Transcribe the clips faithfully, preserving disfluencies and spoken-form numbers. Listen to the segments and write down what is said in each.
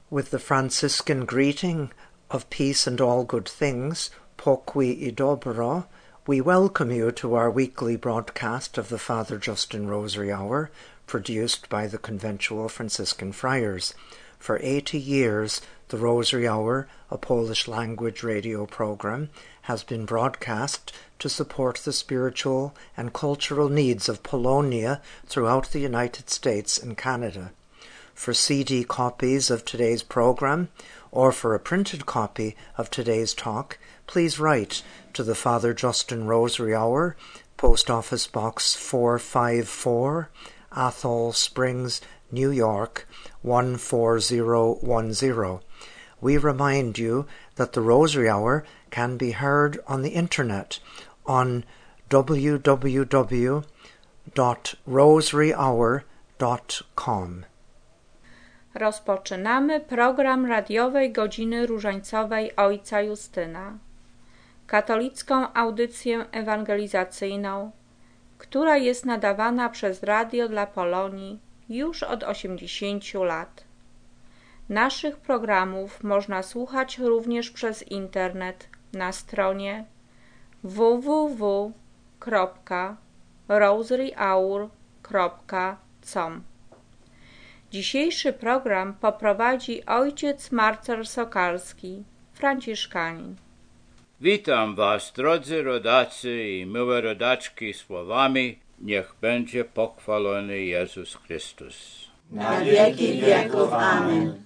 With the Franciscan greeting of peace and all good things, pokui i dobro, we welcome you to our weekly broadcast of the Father Justin Rosary Hour, produced by the Conventual Franciscan Friars. For eighty years, the Rosary Hour, a Polish-language radio program, has been broadcast to support the spiritual and cultural needs of Polonia throughout the United States and Canada. For C D copies of today's program, or for a printed copy of today's talk, please write to the Father Justin Rosary Hour, Post Office Box four five four, Athol Springs, New York, one four zero one zero. We remind you that the Rosary Hour can be heard on the internet on w w w dot rosary hour dot com. Rozpoczynamy program radiowej Godziny Różańcowej Ojca Justyna, katolicką audycję ewangelizacyjną, która jest nadawana przez Radio dla Polonii już od osiemdziesięciu lat. Naszych programów można słuchać również przez internet na stronie w w w kropka rosary hour kropka com. Dzisiejszy program poprowadzi ojciec Marcel Sokalski, franciszkanin. Witam was, drodzy rodacy i miłe rodaczki, słowami: niech będzie pochwalony Jezus Chrystus. Na wieki wieków. Amen.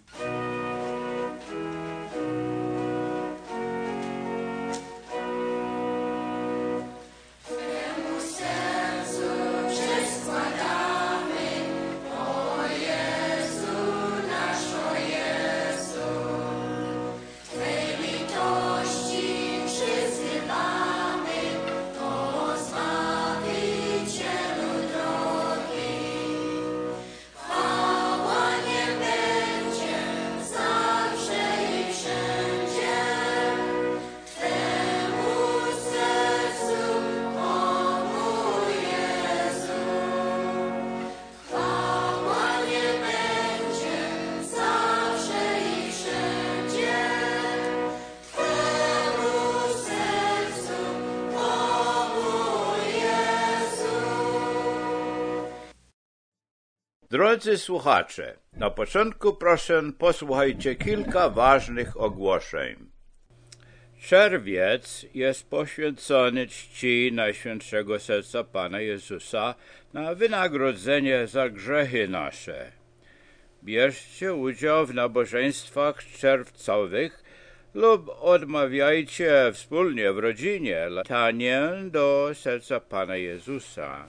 Drodzy słuchacze, na początku proszę posłuchajcie kilka ważnych ogłoszeń. Czerwiec jest poświęcony czci Najświętszego Serca Pana Jezusa na wynagrodzenie za grzechy nasze. Bierzcie udział w nabożeństwach czerwcowych lub odmawiajcie wspólnie w rodzinie litanię do Serca Pana Jezusa.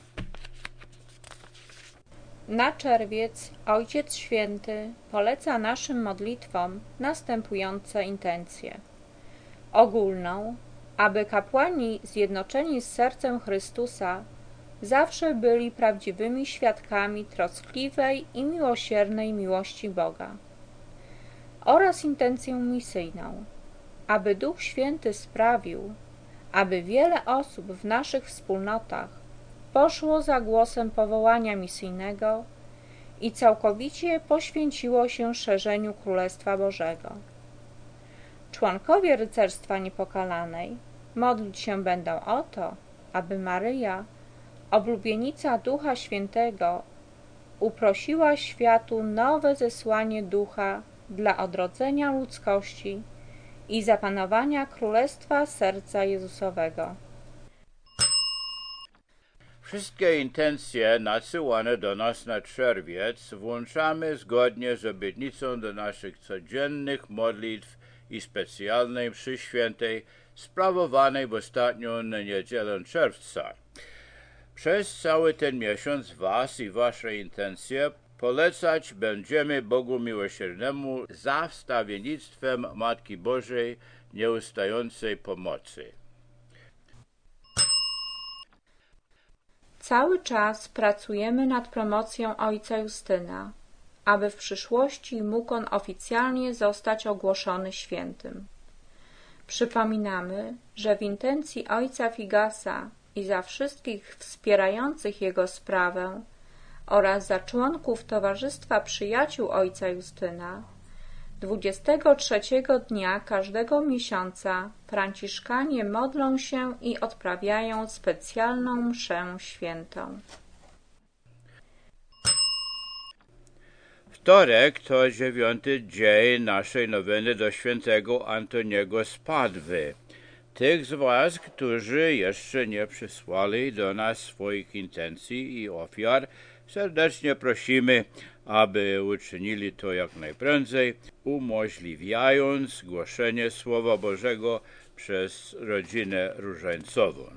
Na czerwiec Ojciec Święty poleca naszym modlitwom następujące intencje. Ogólną, aby kapłani zjednoczeni z sercem Chrystusa zawsze byli prawdziwymi świadkami troskliwej i miłosiernej miłości Boga. Oraz intencję misyjną, aby Duch Święty sprawił, aby wiele osób w naszych wspólnotach poszło za głosem powołania misyjnego i całkowicie poświęciło się szerzeniu Królestwa Bożego. Członkowie Rycerstwa Niepokalanej modlić się będą o to, aby Maryja, oblubienica Ducha Świętego, uprosiła światu nowe zesłanie Ducha dla odrodzenia ludzkości i zapanowania Królestwa Serca Jezusowego. Wszystkie intencje nasyłane do nas na czerwiec włączamy zgodnie z obietnicą do naszych codziennych modlitw i specjalnej mszy świętej sprawowanej w ostatnią niedzielę czerwca. Przez cały ten miesiąc was i wasze intencje polecać będziemy Bogu Miłosiernemu za wstawiennictwem Matki Bożej nieustającej pomocy. Cały czas pracujemy nad promocją Ojca Justyna, aby w przyszłości mógł on oficjalnie zostać ogłoszony świętym. Przypominamy, że w intencji Ojca Figasa i za wszystkich wspierających jego sprawę oraz za członków Towarzystwa Przyjaciół Ojca Justyna Dwudziestego trzeciego dnia każdego miesiąca franciszkanie modlą się i odprawiają specjalną mszę świętą. Wtorek to dziewiąty dzień naszej noweny do świętego Antoniego z Padwy. Tych z was, którzy jeszcze nie przysłali do nas swoich intencji i ofiar, serdecznie prosimy, aby uczynili to jak najprędzej, umożliwiając głoszenie Słowa Bożego przez rodzinę różańcową.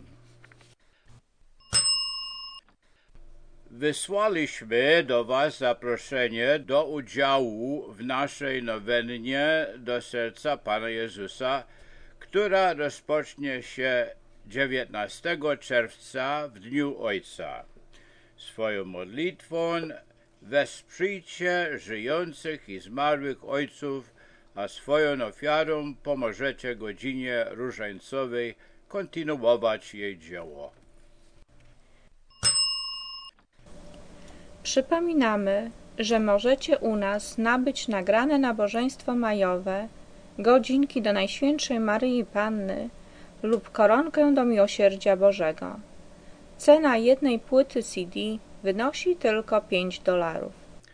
Wysłaliśmy do was zaproszenie do udziału w naszej nowennie do serca Pana Jezusa, która rozpocznie się dziewiętnastego czerwca w Dniu Ojca. Swoją modlitwą wesprzyjcie żyjących i zmarłych ojców, a swoją ofiarą pomożecie godzinie różańcowej kontynuować jej dzieło. Przypominamy, że możecie u nas nabyć nagrane nabożeństwo majowe, godzinki do Najświętszej Maryi Panny lub koronkę do Miłosierdzia Bożego. Cena jednej płyty C D wynosi tylko pięć dolarów.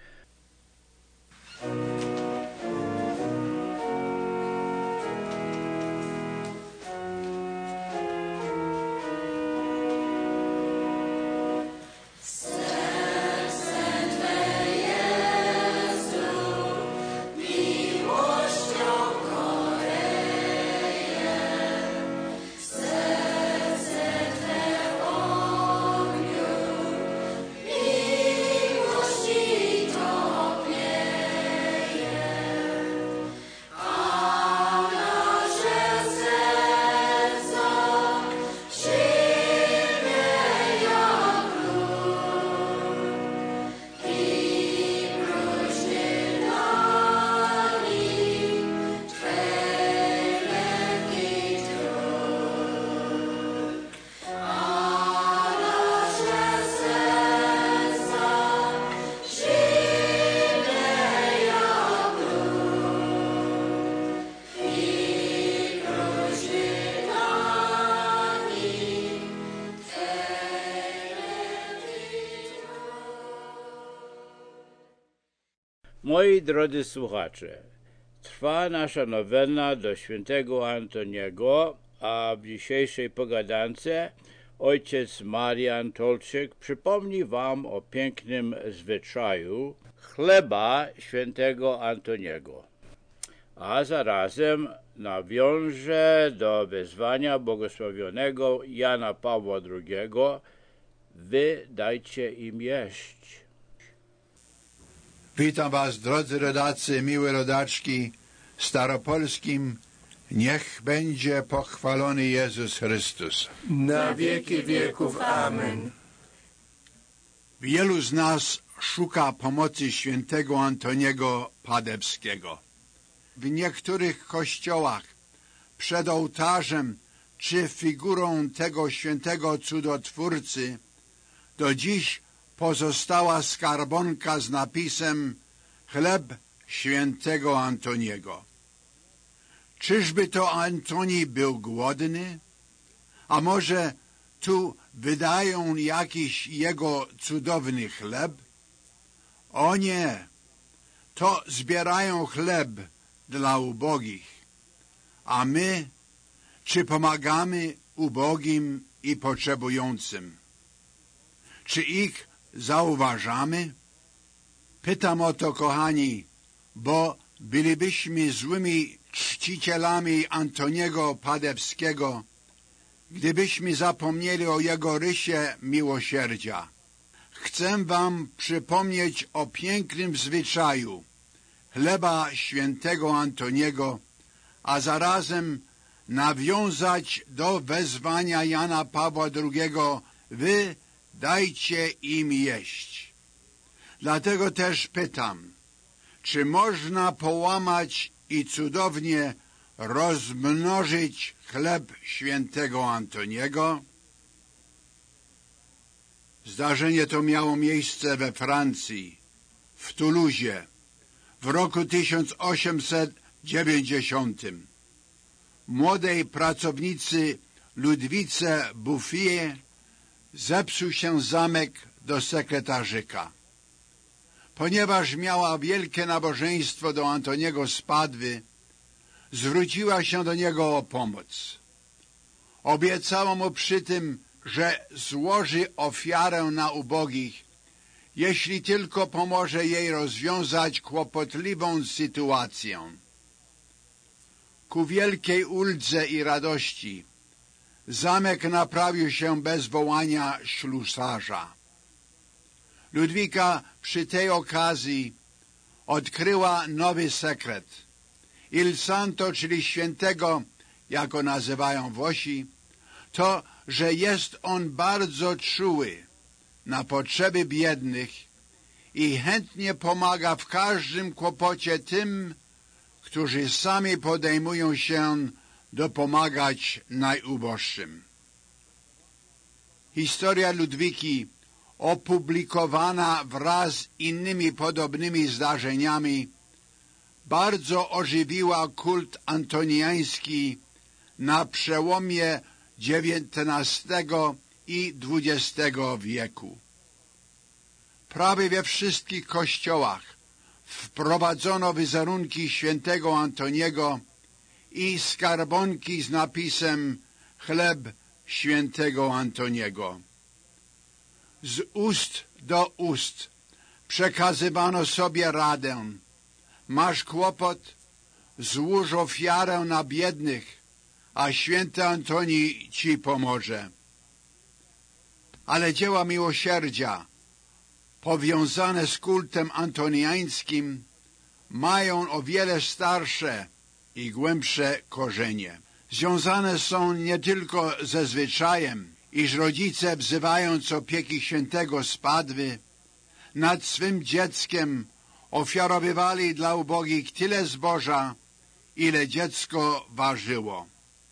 Moi drodzy słuchacze, trwa nasza nowena do świętego Antoniego, a w dzisiejszej pogadance ojciec Marian Tolczyk przypomni wam o pięknym zwyczaju chleba świętego Antoniego, a zarazem nawiąże do wezwania błogosławionego Jana Pawła drugiego: wy dajcie im jeść. Witam was, drodzy rodacy, miłe rodaczki, staropolskim. Niech będzie pochwalony Jezus Chrystus. Na wieki wieków. Amen. Wielu z nas szuka pomocy świętego Antoniego Padewskiego. W niektórych kościołach przed ołtarzem czy figurą tego świętego cudotwórcy do dziś pozostała skarbonka z napisem chleb świętego Antoniego. Czyżby to Antoni był głodny? A może tu wydają jakiś jego cudowny chleb? O nie, to zbierają chleb dla ubogich. A my, czy pomagamy ubogim i potrzebującym? Czy ich zauważamy? Pytam o to, kochani, bo bylibyśmy złymi czcicielami Antoniego Padewskiego, gdybyśmy zapomnieli o jego rysie miłosierdzia. Chcę wam przypomnieć o pięknym zwyczaju chleba świętego Antoniego, a zarazem nawiązać do wezwania Jana Pawła drugiego: wy dajcie im jeść. Dlatego też pytam, czy można połamać i cudownie rozmnożyć chleb świętego Antoniego? Zdarzenie to miało miejsce we Francji, w Toulouse, w roku tysiąc osiemset dziewięćdziesiątym. Młodej pracownicy Ludwice Bouffier zepsuł się zamek do sekretarzyka. Ponieważ miała wielkie nabożeństwo do Antoniego z Padwy, zwróciła się do niego o pomoc. Obiecała mu przy tym, że złoży ofiarę na ubogich, jeśli tylko pomoże jej rozwiązać kłopotliwą sytuację. Ku wielkiej uldze i radości zamek naprawił się bez wołania ślusarza. Ludwika przy tej okazji odkryła nowy sekret. Il Santo, czyli świętego, jak go nazywają Włosi, to, że jest on bardzo czuły na potrzeby biednych i chętnie pomaga w każdym kłopocie tym, którzy sami podejmują się dopomagać najuboższym. Historia Ludwiki, opublikowana wraz z innymi podobnymi zdarzeniami, bardzo ożywiła kult antoniański na przełomie dziewiętnastego i dwudziestego wieku. Prawie we wszystkich kościołach wprowadzono wizerunki świętego Antoniego i skarbonki z napisem chleb świętego Antoniego. Z ust do ust przekazywano sobie radę: masz kłopot, złóż ofiarę na biednych, a święty Antoni ci pomoże. Ale dzieła miłosierdzia powiązane z kultem antoniańskim mają o wiele starsze i głębsze korzenie. Związane są nie tylko ze zwyczajem, iż rodzice, wzywając opieki świętego z Padwy, nad swym dzieckiem ofiarowywali dla ubogich tyle zboża, ile dziecko ważyło.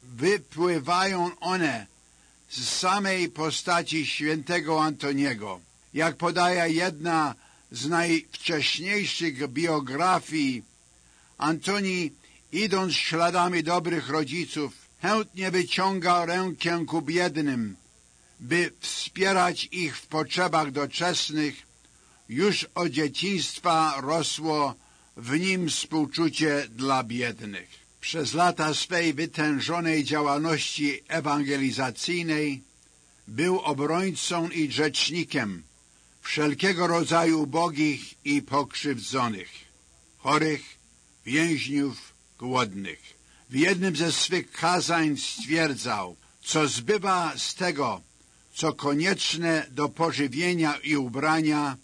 Wypływają one z samej postaci świętego Antoniego. Jak podaje jedna z najwcześniejszych biografii, Antoni, idąc śladami dobrych rodziców, chętnie wyciągał rękę ku biednym, by wspierać ich w potrzebach doczesnych. Już od dzieciństwa rosło w nim współczucie dla biednych. Przez lata swej wytężonej działalności ewangelizacyjnej był obrońcą i rzecznikiem wszelkiego rodzaju ubogich i pokrzywdzonych, chorych, więźniów, głodnych. W jednym ze swych kazań stwierdzał: co zbywa z tego, co konieczne do pożywienia i ubrania,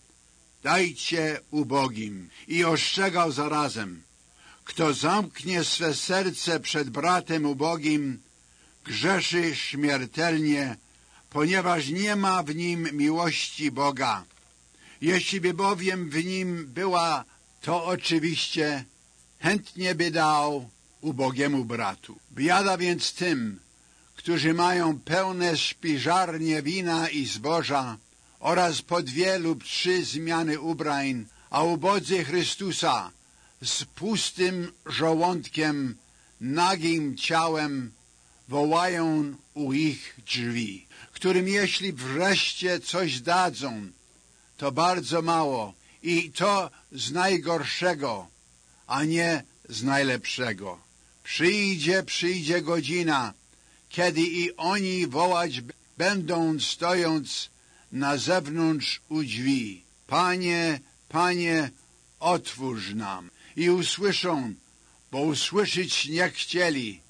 dajcie ubogim. I ostrzegał zarazem: kto zamknie swe serce przed bratem ubogim, grzeszy śmiertelnie, ponieważ nie ma w nim miłości Boga. Jeśli by bowiem w nim była, to oczywiście chętnie by dał ubogiemu bratu. Biada więc tym, którzy mają pełne szpiżarnie wina i zboża oraz po dwie lub trzy zmiany ubrań, a ubodzy Chrystusa z pustym żołądkiem, nagim ciałem wołają u ich drzwi, którym jeśli wreszcie coś dadzą, to bardzo mało i to z najgorszego, a nie z najlepszego. Przyjdzie, przyjdzie godzina, kiedy i oni wołać będą, stojąc na zewnątrz u drzwi: Panie, Panie, otwórz nam. I usłyszą, bo usłyszeć nie chcieli: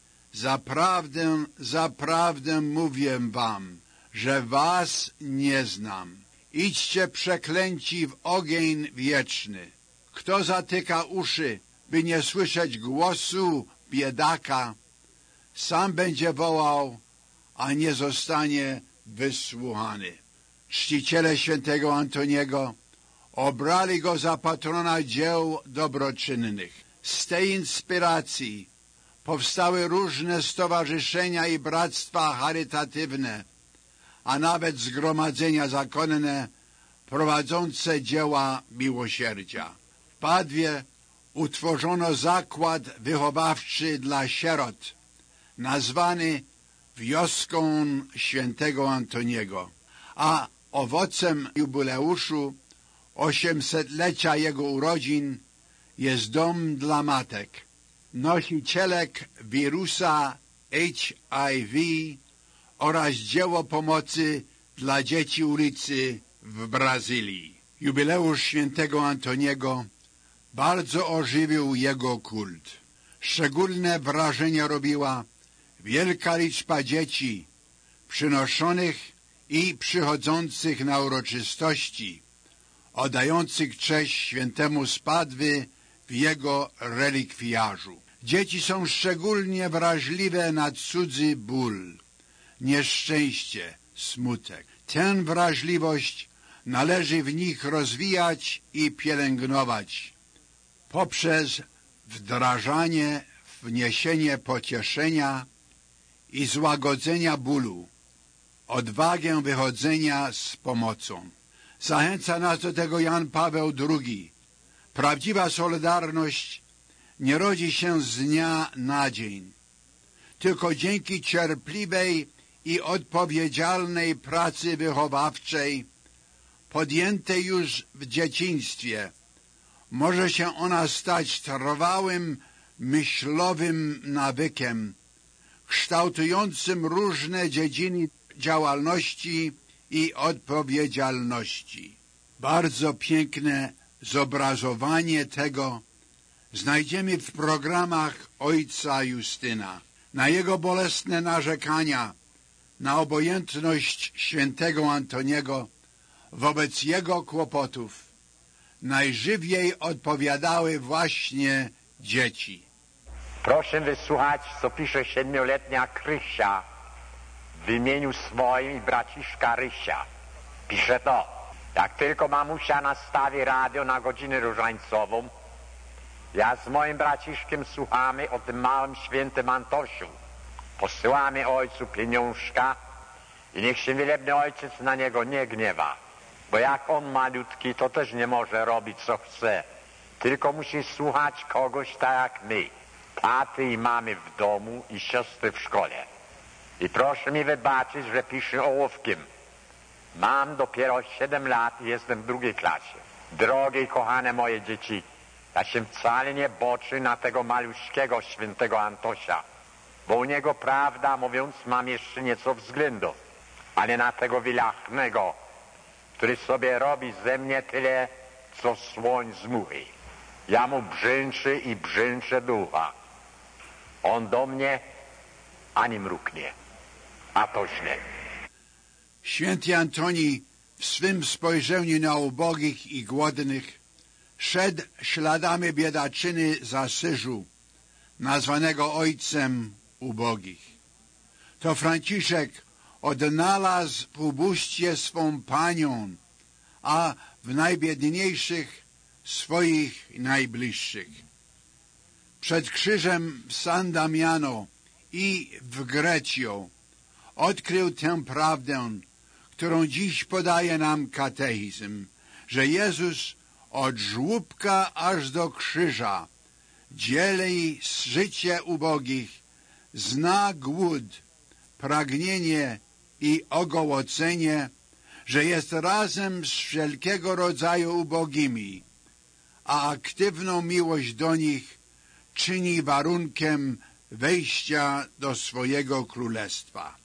zaprawdę, zaprawdę mówię wam, że was nie znam. Idźcie przeklęci w ogień wieczny. Kto zatyka uszy, by nie słyszeć głosu biedaka, sam będzie wołał, a nie zostanie wysłuchany. Czciciele świętego Antoniego obrali go za patrona dzieł dobroczynnych. Z tej inspiracji powstały różne stowarzyszenia i bractwa charytatywne, a nawet zgromadzenia zakonne prowadzące dzieła miłosierdzia. W Padwie utworzono zakład wychowawczy dla sierot, nazwany Wioską Świętego Antoniego, a owocem jubileuszu osiemsetlecia jego urodzin jest dom dla matek, nosicielek wirusa H I V oraz dzieło pomocy dla dzieci ulicy w Brazylii. Jubileusz świętego Antoniego bardzo ożywił jego kult. Szczególne wrażenie robiła wielka liczba dzieci przynoszonych i przychodzących na uroczystości, oddających cześć świętemu Spadwy w jego relikwiarzu. Dzieci są szczególnie wrażliwe na cudzy ból, nieszczęście, smutek. Tę wrażliwość należy w nich rozwijać i pielęgnować poprzez wdrażanie, wniesienie pocieszenia i złagodzenia bólu, odwagę wychodzenia z pomocą. Zachęca nas do tego Jan Paweł drugi. Prawdziwa solidarność nie rodzi się z dnia na dzień, tylko dzięki cierpliwej i odpowiedzialnej pracy wychowawczej podjętej już w dzieciństwie może się ona stać trwałym, myślowym nawykiem, kształtującym różne dziedziny działalności i odpowiedzialności. Bardzo piękne zobrazowanie tego znajdziemy w programach ojca Justyna. Na jego bolesne narzekania na obojętność świętego Antoniego wobec jego kłopotów najżywiej odpowiadały właśnie dzieci. Proszę wysłuchać, co pisze siedmioletnia Krysia w imieniu swoim i braciszka Rysia. Pisze to: jak tylko mamusia nastawi radio na godzinę różańcową, ja z moim braciszkiem słuchamy o tym małym świętym Antosiu. Posyłamy ojcu pieniążka i niech się wielebny ojciec na niego nie gniewa, bo jak on malutki, to też nie może robić co chce, tylko musi słuchać kogoś tak jak my, taty i mamy w domu i siostry w szkole. I proszę mi wybaczyć, że piszę ołówkiem. Mam dopiero siedem lat i jestem w drugiej klasie. Drogie i kochane moje dzieci, ja się wcale nie boczy na tego maluśkiego świętego Antosia, bo u niego, prawda mówiąc, mam jeszcze nieco względów, ale na tego wilachnego, który sobie robi ze mnie tyle, co słoń z muchy. Ja mu brzęczę i brzęczę ducha. On do mnie ani mruknie, a to źle. Święty Antoni w swym spojrzeniu na ubogich i głodnych szedł śladami biedaczyny z Asyżu, nazwanego ojcem ubogich. To Franciszek odnalazł w ubóstwie swą panią, a w najbiedniejszych swoich najbliższych. Przed krzyżem w San Damiano i w Grecjo odkrył tę prawdę, którą dziś podaje nam katechizm, że Jezus od żłóbka aż do krzyża dzieli życie ubogich, zna głód, pragnienie i ogołocenie, że jest razem z wszelkiego rodzaju ubogimi, a aktywną miłość do nich czyni warunkiem wejścia do swojego królestwa.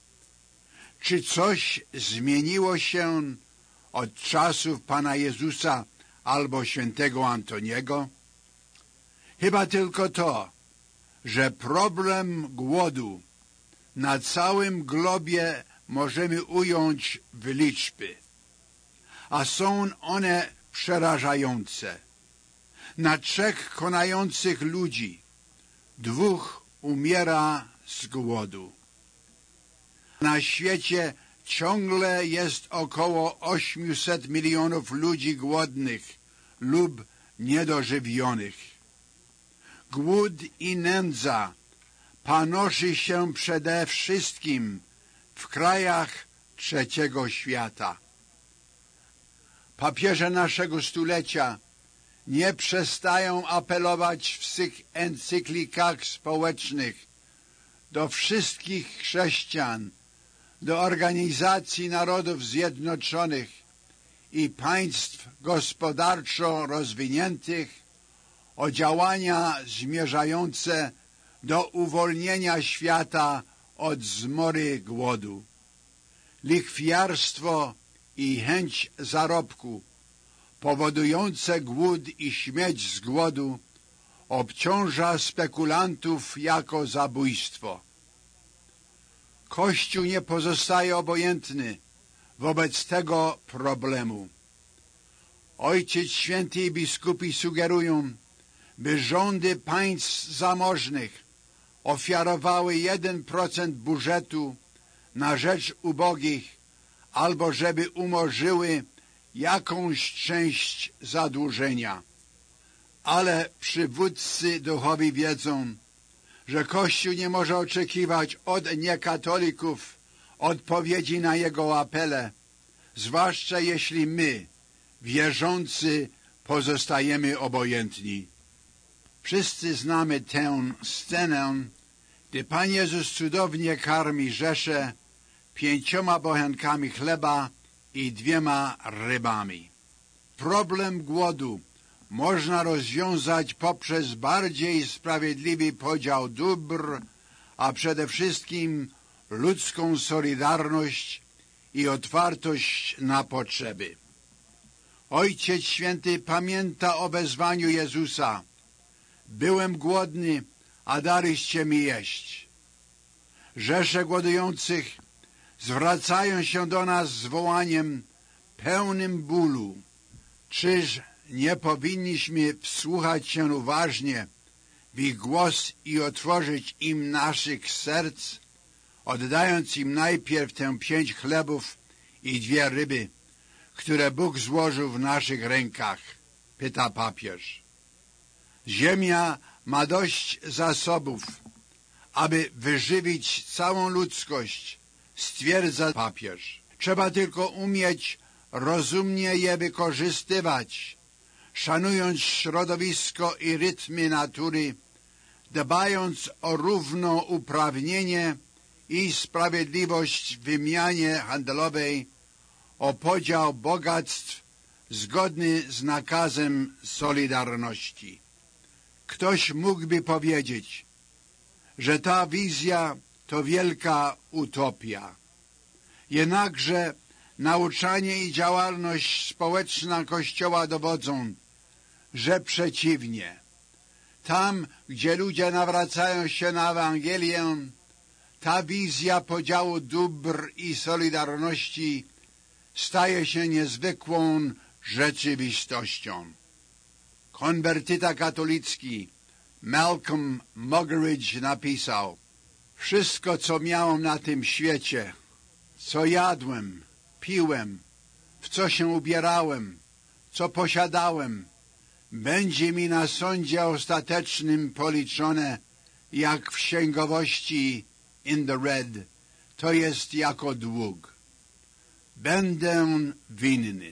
Czy coś zmieniło się od czasów Pana Jezusa albo świętego Antoniego? Chyba tylko to, że problem głodu na całym globie możemy ująć w liczby, a są one przerażające. Na trzech konających ludzi dwóch umiera z głodu. Na świecie ciągle jest około osiemset milionów ludzi głodnych lub niedożywionych. Głód i nędza panoszy się przede wszystkim w krajach trzeciego świata. Papieże naszego stulecia nie przestają apelować w swych encyklikach społecznych do wszystkich chrześcijan, do Organizacji Narodów Zjednoczonych i państw gospodarczo rozwiniętych o działania zmierzające do uwolnienia świata od zmory głodu. Lichwiarstwo i chęć zarobku powodujące głód i śmierć z głodu obciąża spekulantów jako zabójstwo. Kościół nie pozostaje obojętny wobec tego problemu. Ojciec Święty i biskupi sugerują, by rządy państw zamożnych ofiarowały jeden procent budżetu na rzecz ubogich, albo żeby umorzyły jakąś część zadłużenia. Ale przywódcy duchowi wiedzą, że Kościół nie może oczekiwać od niekatolików odpowiedzi na jego apele, zwłaszcza jeśli my, wierzący, pozostajemy obojętni. Wszyscy znamy tę scenę, gdy Pan Jezus cudownie karmi rzeszę pięcioma bochenkami chleba i dwiema rybami. Problem głodu można rozwiązać poprzez bardziej sprawiedliwy podział dóbr, a przede wszystkim ludzką solidarność i otwartość na potrzeby. Ojciec Święty pamięta o wezwaniu Jezusa: byłem głodny, a daliście mi jeść. Rzesze głodujących zwracają się do nas z wołaniem pełnym bólu. Czyż nie powinniśmy wsłuchać się uważnie w ich głos i otworzyć im naszych serc, oddając im najpierw tę pięć chlebów i dwie ryby, które Bóg złożył w naszych rękach? Pyta papież. Ziemia ma dość zasobów, aby wyżywić całą ludzkość, stwierdza papież. Trzeba tylko umieć rozumnie je wykorzystywać, szanując środowisko i rytmy natury, dbając o równouprawnienie i sprawiedliwość w wymianie handlowej, o podział bogactw zgodny z nakazem solidarności. Ktoś mógłby powiedzieć, że ta wizja to wielka utopia. Jednakże nauczanie i działalność społeczna Kościoła dowodzą, że przeciwnie. Tam, gdzie ludzie nawracają się na Ewangelię, ta wizja podziału dóbr i solidarności staje się niezwykłą rzeczywistością. Konwertyta katolicki Malcolm Muggeridge napisał: wszystko, co miałem na tym świecie, co jadłem, piłem, w co się ubierałem, co posiadałem, będzie mi na sądzie ostatecznym policzone jak w księgowości in the red, to jest jako dług. Będę winny.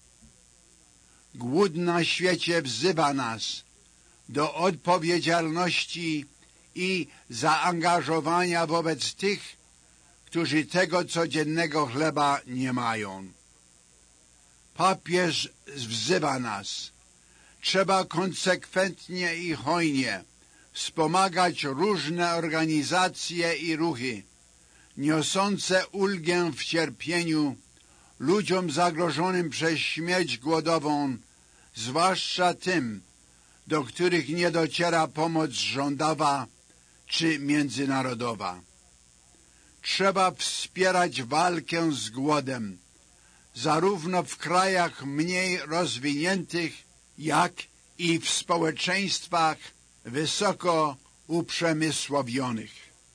Głód na świecie wzywa nas do odpowiedzialności i zaangażowania wobec tych, którzy tego codziennego chleba nie mają. Papież wzywa nas. Trzeba konsekwentnie i hojnie wspomagać różne organizacje i ruchy niosące ulgę w cierpieniu ludziom zagrożonym przez śmierć głodową, zwłaszcza tym, do których nie dociera pomoc rządowa czy międzynarodowa. Trzeba wspierać walkę z głodem, zarówno w krajach mniej rozwiniętych, jak i w społeczeństwach wysoko uprzemysłowionych.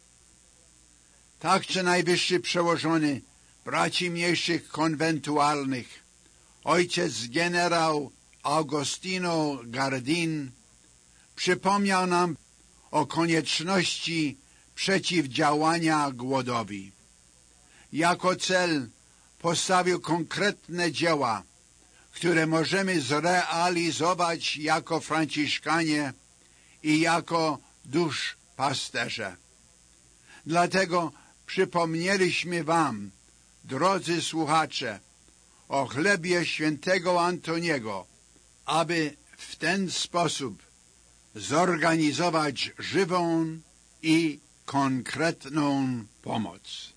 Także najwyższy przełożony braci mniejszych konwentualnych, ojciec generał Augustino Gardin, przypomniał nam o konieczności przeciwdziałania głodowi. Jako cel postawił konkretne dzieła, które możemy zrealizować jako Franciszkanie i jako duszpasterze. Dlatego przypomnieliśmy wam, drodzy słuchacze, o chlebie świętego Antoniego, aby w ten sposób zorganizować żywą i konkretną pomoc.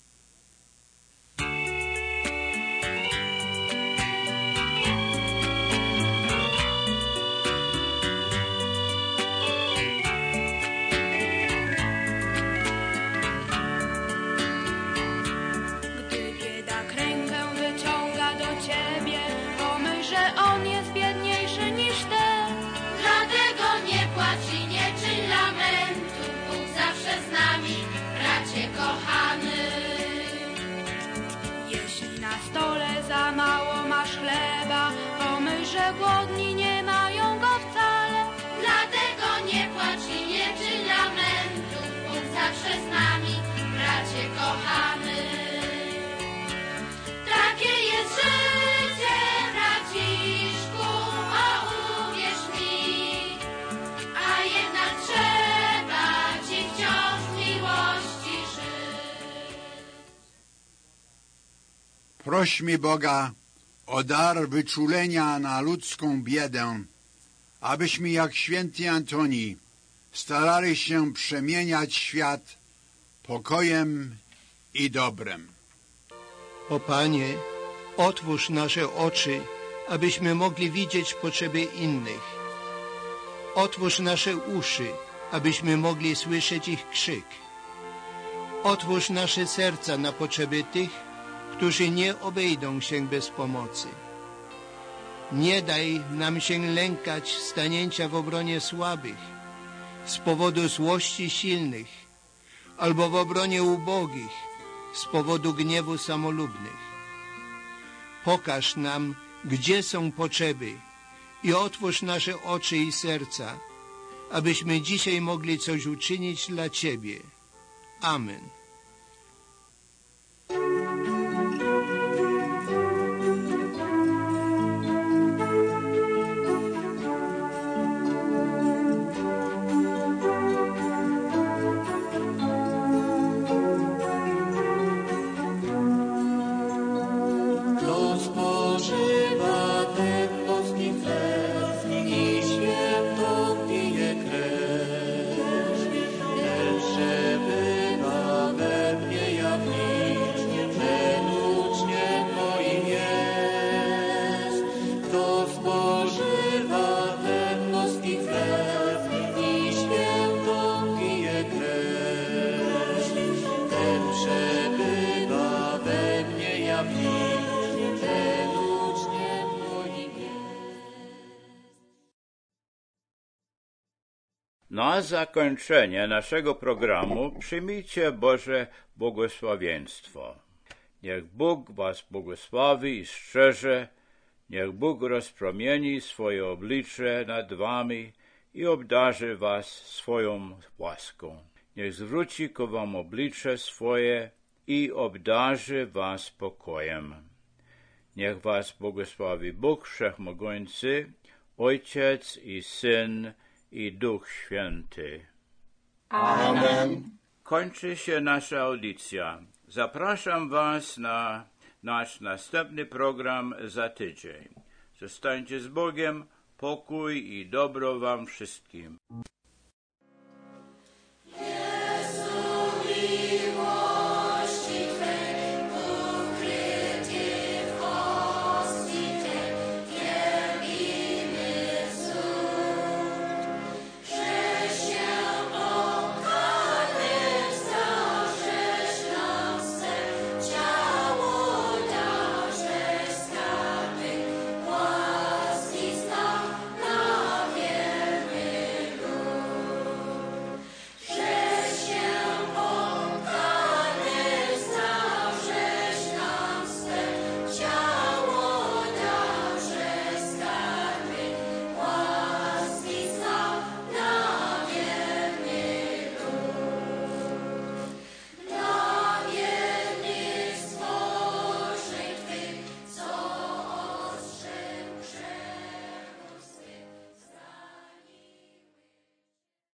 Za mało masz chleba, pomyśl, że głodni nie mają go wcale. Dlatego nie płacz i nie czyń lamentu, Bóg zawsze z nami, bracie kochany. Takie jest życie, braciszku, o uwierz mi, a jednak trzeba ci wciąż w miłości żyć. Prośmy Boga o dar wyczulenia na ludzką biedę, abyśmy jak święty Antoni starali się przemieniać świat pokojem i dobrem. O Panie, otwórz nasze oczy, abyśmy mogli widzieć potrzeby innych. Otwórz nasze uszy, abyśmy mogli słyszeć ich krzyk. Otwórz nasze serca na potrzeby tych, którzy nie obejdą się bez pomocy. Nie daj nam się lękać stanięcia w obronie słabych, z powodu złości silnych, albo w obronie ubogich, z powodu gniewu samolubnych. Pokaż nam, gdzie są potrzeby i otwórz nasze oczy i serca, abyśmy dzisiaj mogli coś uczynić dla Ciebie. Amen. Na zakończenie naszego programu przyjmijcie Boże błogosławieństwo. Niech Bóg was błogosławi i strzeże, niech Bóg rozpromieni swoje oblicze nad wami i obdarzy was swoją łaską. Niech zwróci ku wam oblicze swoje i obdarzy was pokojem. Niech was błogosławi Bóg Wszechmogący, Ojciec i Syn, i Duch Święty. Amen. Kończy się nasza audycja. Zapraszam was na nasz następny program za tydzień. Zostańcie z Bogiem, pokój i dobro wam wszystkim.